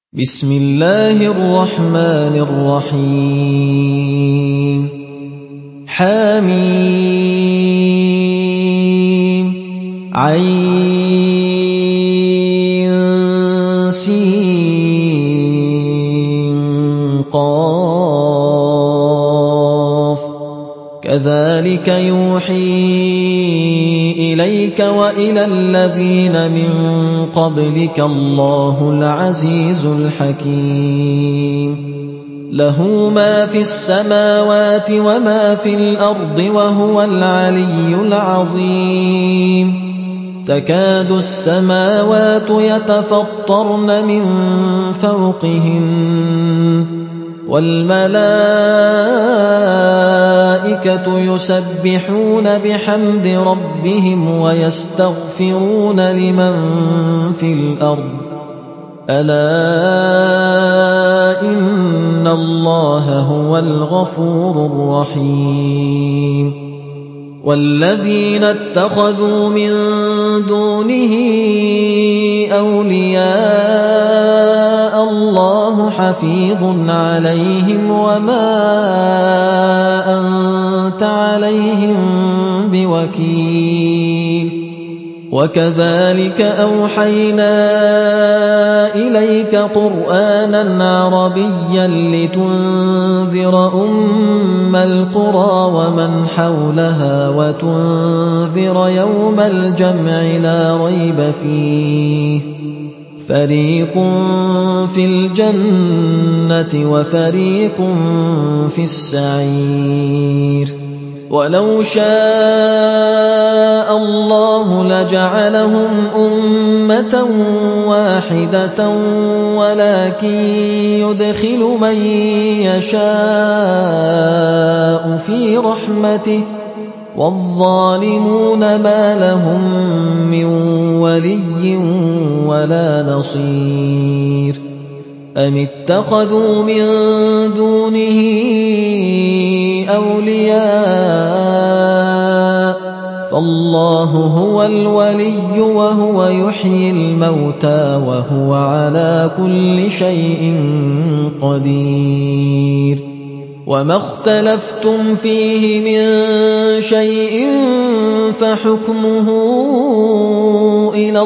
بسم الله الرحمن الرحيم حم عين سين قاف كذلك يوحي إليك وإلى الذين من قبلك الله العزيز الحكيم له ما في السماوات وما في الأرض وهو العلي العظيم تكاد السماوات يتفطرن من فوقهن والملائكة يسبحون بحمد ربهم ويستغفرون لمن في الأرض ألا إن الله هو الغفور الرحيم والذين اتخذوا من دونه أولياء الله حفيظ عليهم وما أنت عليهم بوكيل وكذلك أوحينا إليك قرآنا عربيا لتنذر أم القرى ومن حولها وتنذر يوم الجمع لا ريب فيه فريق في الجنة وفريق في السعير ولو شاء الله لجعلهم أمة واحدة ولكن يدخل من يشاء في رحمته والظالمون ما لهم من ولي ولا نصير أم اتخذوا من دونه أولياء فالله هو الولي وهو يحيي الموتى وهو على كل شيء قدير وما اختلفتم فيه من شيء فحكمه إلى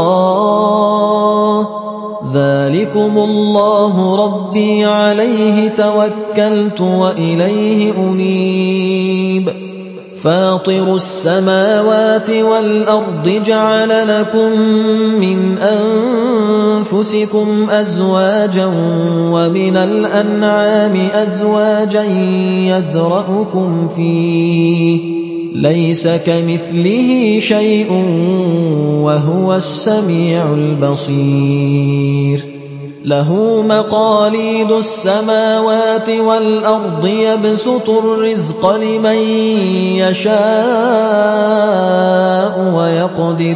الله ذلكم الله ربي عليه توكلت وإليه أنيب فاطر السماوات والأرض جعل لكم من أنفسكم أزواجا ومن الأنعام أزواجا يذرأكم فيه ليس كمثله شيء وهو السميع البصير له مقاليد السماوات والأرض يبسط الرزق لمن يشاء ويقدر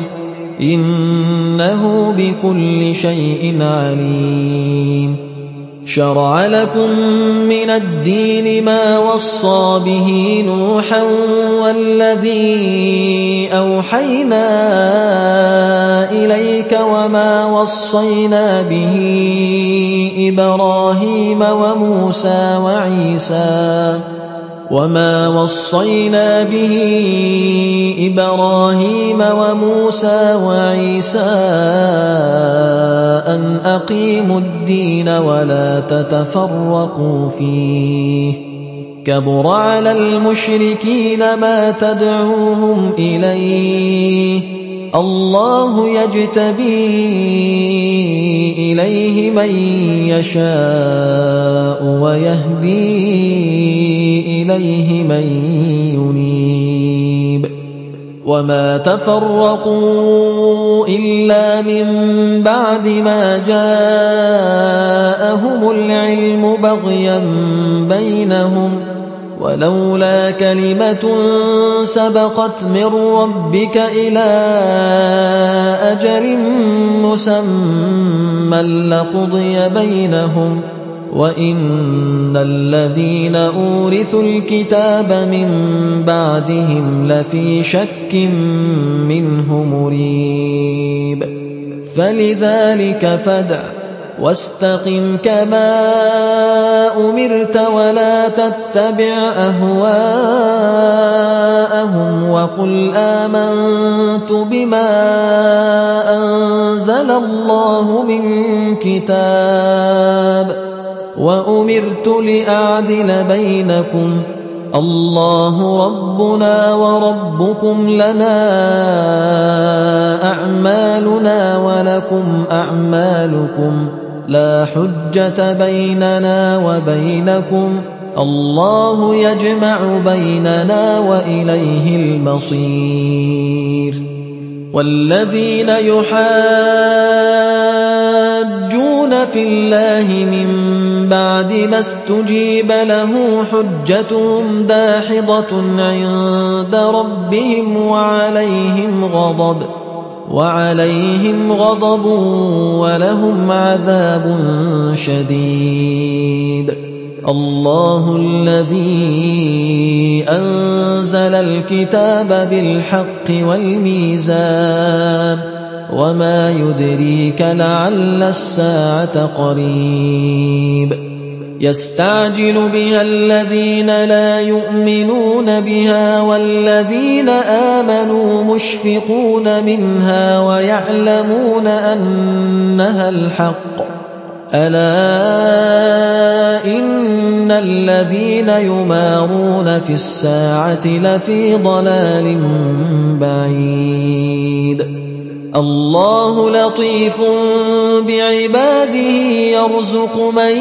إنه بكل شيء عليم شرع لكم من الدين ما وصى به نوحا والذي أوحينا إليك وما وصينا به إبراهيم وموسى وعيسى أن أقيموا الدين ولا تتفرقوا فيه كبر على المشركين ما تدعوهم إليه الله يجتبي إليه من يشاء ويهدي إليه من ينيب وما تفرقوا إلا من بعد ما جاءهم العلم بغيا بينهم ولولا كلمة سبقت من ربك إلى أجل مسمى لقضي بينهم وَإِنَّ الَّذِينَ أُورِثُوا الْكِتَابَ مِن بَعْدِهِمْ لَفِي شَكٍّ مِّنْهُ مُرِيبٍ فَلِذَلِكَ فَادْعُ وَاسْتَقِمْ كَمَا أُمِرْتَ وَلَا تَتَّبِعْ أَهْوَاءَهُمْ وَقُلْ آمَنتُ بِمَا أَنزَلَ اللَّهُ مِن كِتَابٍ وَأُمِرْتُ لِأَعْدِلَ بَيْنَكُمْ اللَّهُ رَبُّنَا وَرَبُّكُمْ لَنَا أَعْمَالُنَا وَلَكُمْ أَعْمَالُكُمْ لَا حُجَّةَ بَيْنَنَا وَبَيْنَكُمْ اللَّهُ يَجْمَعُ بَيْنَنَا وَإِلَيْهِ الْمَصِيرُ وَالَّذِينَ يُحَاجُّونَ فِي اللَّهِ مِن بَعْدِ مَا اسْتُجِيبَ لَهُ حُجَّتُهُمْ دَاحِضَةٌ عِندَ رَبِّهِمْ وَعَلَيْهِمْ غَضَبٌ وَلَهُمْ عَذَابٌ شَدِيدٌ اللَّهُ الَّذِي أَنزَلَ الْكِتَابَ بِالْحَقِّ وَالْمِيزَانَ وَمَا يُدْرِيكَ لَعَلَّ السَّاعَةَ قَرِيبٌ يَسْتَعْجِلُ بِهَا الَّذِينَ لَا يُؤْمِنُونَ بِهَا وَالَّذِينَ آمَنُوا مُشْفِقُونَ مِنْهَا وَيَعْلَمُونَ أَنَّهَا الْحَقُّ أَلَا إِنَّ الَّذِينَ يُمَارُونَ فِي السَّاعَةِ لَفِي ضَلَالٍ بَعِيدٍ اللَّهُ لَطِيفٌ بِعِبَادِهِ يَرْزُقُ مَن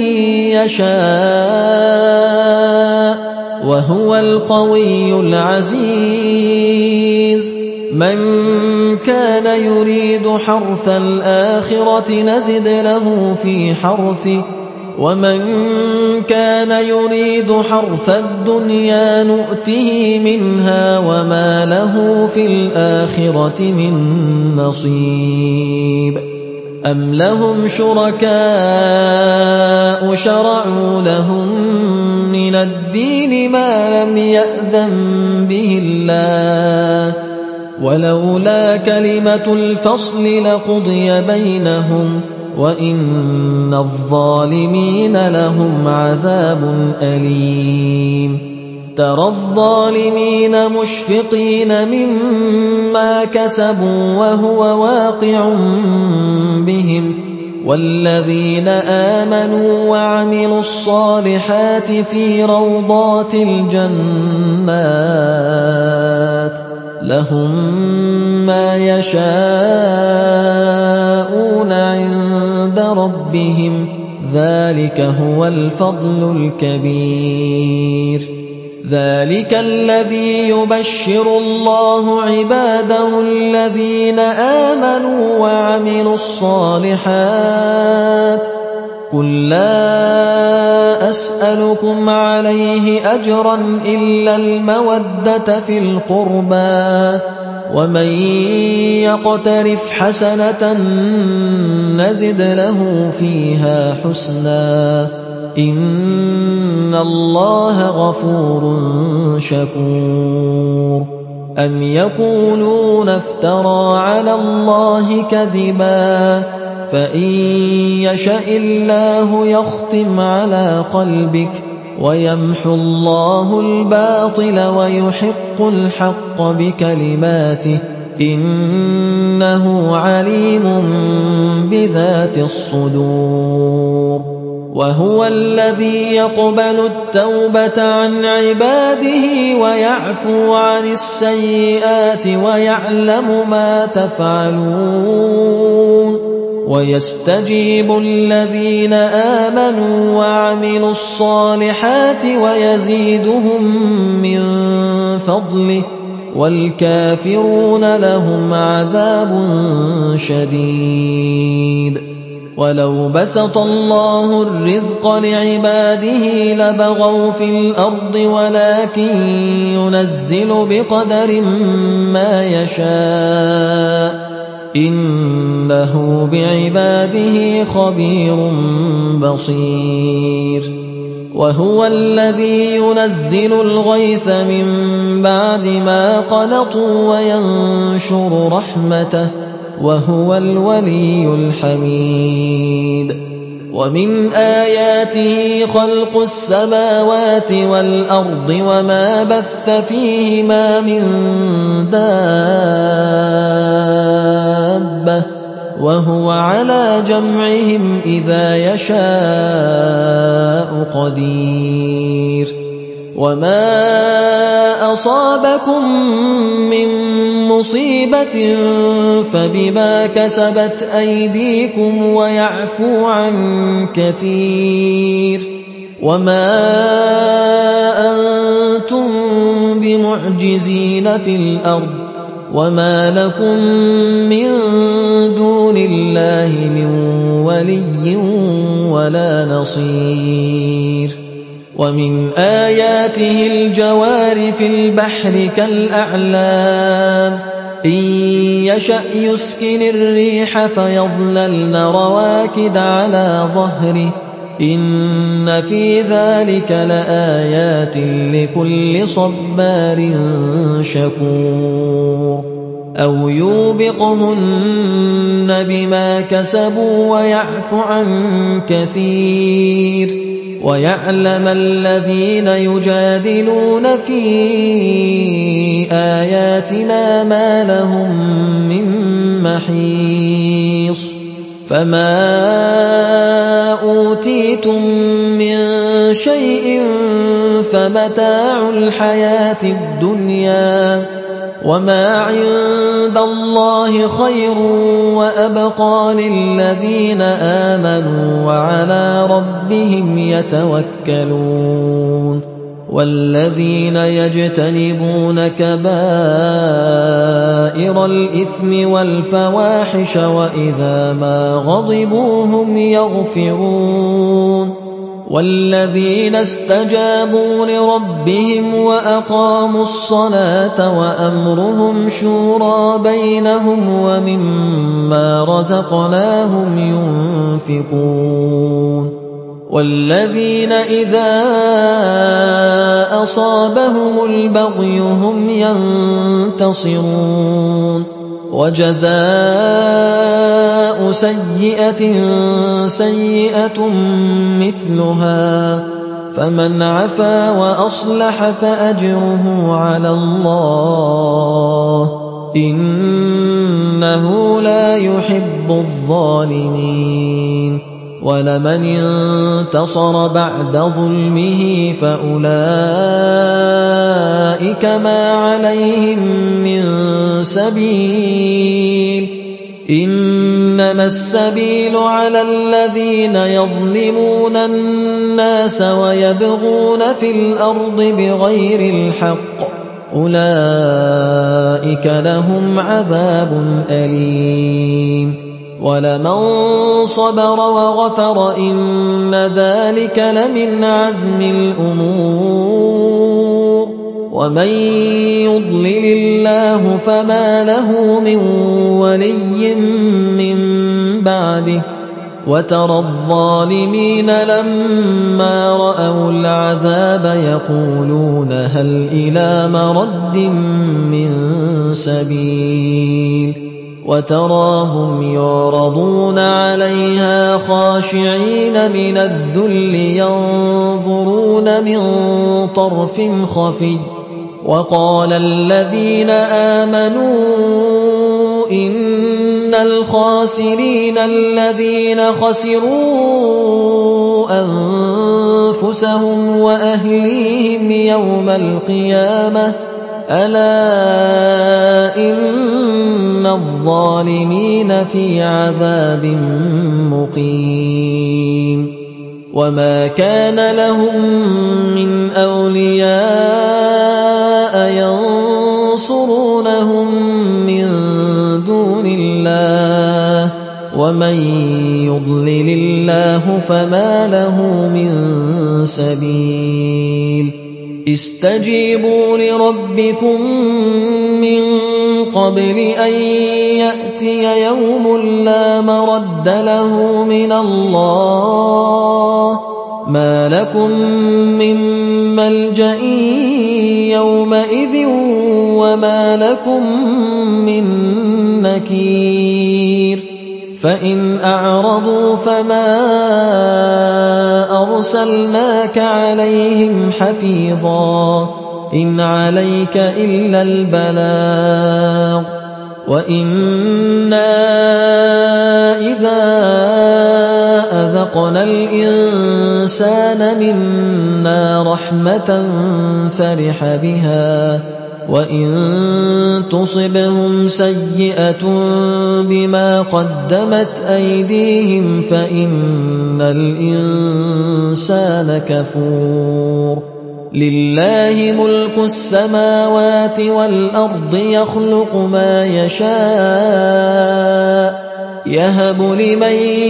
يَشَاءُ وَهُوَ الْقَوِيُّ الْعَزِيزُ مَن كَانَ يُرِيدُ حَرْثَ الْآخِرَةِ نَزِدْ لَهُ فِي حَرْثِهِ وَمَن كَانَ يُرِيدُ حَرْثَ الدُّنْيَا نُؤْتِهِ مِنْهَا وَمَا لَهُ فِي الْآخِرَةِ مِن نَّصِيبٍ أَمْ لَهُمْ شُرَكَاءُ شَرَعُوا لَهُم مِّنَ الدِّينِ مَا لَمْ يَأْذَن بِهِ اللَّهُ وَلَوْلَا كَلِمَةُ الْفَصْلِ لَقُضِيَ بَيْنَهُمْ وَإِنَّ الظَّالِمِينَ لَهُمْ عَذَابٌ أَلِيمٌ تَرَى الظَّالِمِينَ مُشْفِقِينَ مِمَّا كَسَبُوا وَهُوَ واقِعٌ بِهِمْ وَالَّذِينَ آمَنُوا وَعَمِلُوا الصَّالِحَاتِ فِي رَوْضَاتِ الْجَنَّاتِ لَهُم مَّا يَشَاءُونَ عِندَ رَبِّهِمْ ذَلِكَ هُوَ الْفَضْلُ الْكَبِيرُ ذَلِكَ الَّذِي يُبَشِّرُ اللَّهُ عِبَادَهُ الَّذِينَ آمَنُوا وَعَمِلُوا الصَّالِحَاتِ قُل لَّا أَسْأَلُكُمْ عَلَيْهِ أَجْرًا إِلَّا الْمَوَدَّةَ فِي الْقُرْبَىٰ وَمَن يَقْتَرِفْ حَسَنَةً نَّزِدْ لَهُ فِيهَا حُسْنًا إِنَّ اللَّهَ غَفُورٌ شَكُورٌ أَمْ يَقُولُونَ افْتَرَىٰ عَلَى اللَّهِ كَذِبًا فَإِن يَشَإِ اللَّهُ يَخْتِمْ عَلَىٰ قَلْبِكَ وَيَمْحُ اللَّهُ الْبَاطِلَ وَيُحِقُّ الْحَقَّ بِكَلِمَاتِهِ إِنَّهُ عَلِيمٌ بِذَاتِ الصُّدُورِ وَهُوَ الَّذِي يَقْبَلُ التَّوْبَةَ عَنْ عِبَادِهِ وَيَعْفُو عَنِ السَّيِّئَاتِ وَيَعْلَمُ مَا تَفْعَلُونَ وَيَسْتَجِيبُ الَّذِينَ آمَنُوا وَعَمِلُوا الصَّالِحَاتِ وَيَزِيدُهُم مِّن فَضْلِهِ وَالْكَافِرُونَ لَهُمْ عَذَابٌ شَدِيدٌ وَلَوْ بَسَطَ اللَّهُ الرِّزْقَ لِعِبَادِهِ لَبَغَوْا فِي الْأَرْضِ وَلَٰكِن يُنَزِّلُ بِقَدَرٍ مَّا يَشَاءُ إِنَّهُ بِعِبَادِهِ خَبِيرٌ بَصِيرٌ وَهُوَ الَّذِي يُنَزِّلُ الْغَيْثَ مِن بَعْدِ مَا قَنَطُوا وَيَنشُرُ رَحْمَتَهُ وهو الولي الحميد ومن آياته خلق السماوات والأرض وما بث فيهما من دابة وهو على جمعهم إذا يشاء قدير وما أصابكم من مصيبة فبما كسبت أيديكم ويعفو عن كثير وما أنتم بمعجزين في الأرض وما لكم من دون الله من ولي ولا نصير ومن آياته الجوار في البحر كالأعلام إن يشأ يسكن الريح فيظللن رواكد على ظهره إن في ذلك لآيات لكل صبار شكور أو يوبقهن بما كسبوا ويعفو عن كثير ويعلم الذين يجادلون في آياتنا ما لهم من محيص فما أوتيتم من شيء فمتاع الحياة الدنيا وما عند الله خير وأبقى للذين آمنوا وعلى ربهم يتوكلون والذين يجتنبون كبائر الإثم والفواحش وإذا ما غضبوا هم يغفرون والذين استجابوا لربهم وأقاموا الصلاة وأمرهم شورى بينهم ومما رزقناهم ينفقون والذين إذا أصابهم البغي هم ينتصرون وجزاء سيئة سيئة مثلها فمن عفا وأصلح فأجره على الله إنه لا يحب الظالمين ولمن انتصر بعد ظلمه فأولئك ما عليهم من سبيل إنما السبيل على الذين يظلمون الناس ويبغون في الأرض بغير الحق أولئك لهم عذاب أليم ولمن صبر وغفر إن ذلك لمن عزم الأمور ومن يضلل الله فما له من ولي من بعده وترى الظالمين لما رأوا العذاب يقولون هل إلى مرد من سبيل وتراهم يعرضون عليها خاشعين من الذل ينظرون من طرف خفي وقال الذين آمنوا إن الخاسرين الذين خسروا أنفسهم وأهليهم يوم القيامة ألا إن الظالمين في عذاب مقيم وما كان لهم من أولياء ينصرونهم من دون الله ومن يضلل الله فما له من سبيل استجيبوا لربكم من قبل أن يأتي يوم لا مرد له من الله مَا لَكُم مِّن مَّلْجَإٍ يَوْمَئِذٍ وَمَا لَكُم مِّن نَّكِيرٍ فَإِنْ أَعْرَضُوا فَمَا أَرْسَلْنَاكَ عَلَيْهِمْ حَفِيظًا ۖ إِنْ عَلَيْكَ إِلَّا الْبَلَاغُ ۗ وَإِنَّا إِذَا أَذَقْنَا الْإِنسَانَ مِنَّا رَحْمَةً فَرِحَ بِهَا ۖ وَإِن تُصِبْهُمْ سَيِّئَةٌ بِمَا قَدَّمَتْ أَيْدِيهِمْ فَإِنَّ الْإِنسَانَ كَفُورٌ لِلَّهِ مُلْكُ السَّمَاوَاتِ وَالْأَرْضِ يَخْلُقُ مَا يَشَاءُ يَهَبُ لِمَن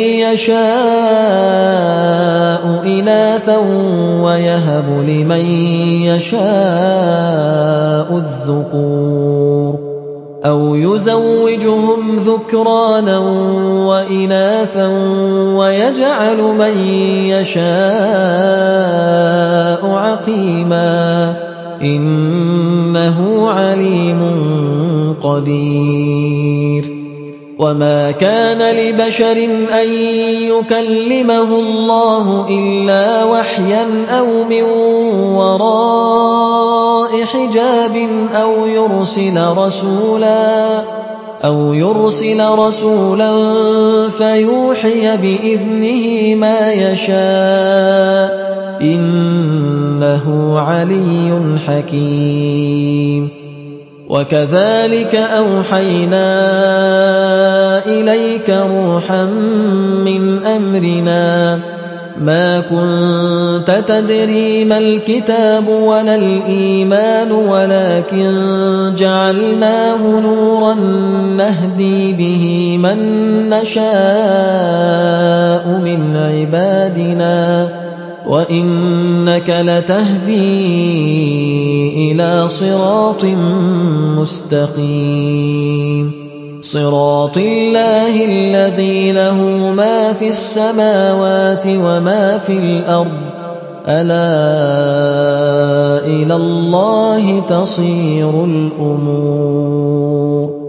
يَشَاءُ إِنَاثًا وَيَهَبُ لِمَن يَشَاءُ الذُّكُورَ أَوْ يُزَوِّجُهُمْ ذُكْرَانًا وَإِنَاثًا وَيَجْعَلُ مَن يَشَاءُ عَقِيمًا ۚ إِنَّهُ عَلِيمٌ قَدِيرٌ وَمَا كَانَ لِبَشَرٍ أَن يُكَلِّمَهُ اللَّهُ إِلَّا وَحْيًا أَوْ مِن وَرَاءِ حِجَابٍ أَوْ يُرْسِلَ رَسُولًا فَيُوحِيَ بِإِذْنِهِ مَا يَشَاءُ ۚ إِنَّهُ عَلِيٌّ حَكِيمٌ وَكَذَٰلِكَ أَوْحَيْنَا إِلَيْكَ رُوحًا مِّنْ أَمْرِنَا ۚ مَا كُنتَ تَدْرِي مَا الْكِتَابُ وَلَا الْإِيمَانُ وَلَٰكِن جَعَلْنَاهُ نُورًا نَّهْدِي بِهِ مَن نَّشَاءُ مِنْ عِبَادِنَا ۚ وَإِنَّكَ لَتَهْدِي إِلَىٰ صِرَاطٍ مُّسْتَقِيمٍ صِرَاطِ اللَّهِ الَّذِي لَهُ مَا فِي السَّمَاوَاتِ وَمَا فِي الْأَرْضِ ۗ أَلَا إِلَى اللَّهِ تَصِيرُ الْأُمُورُ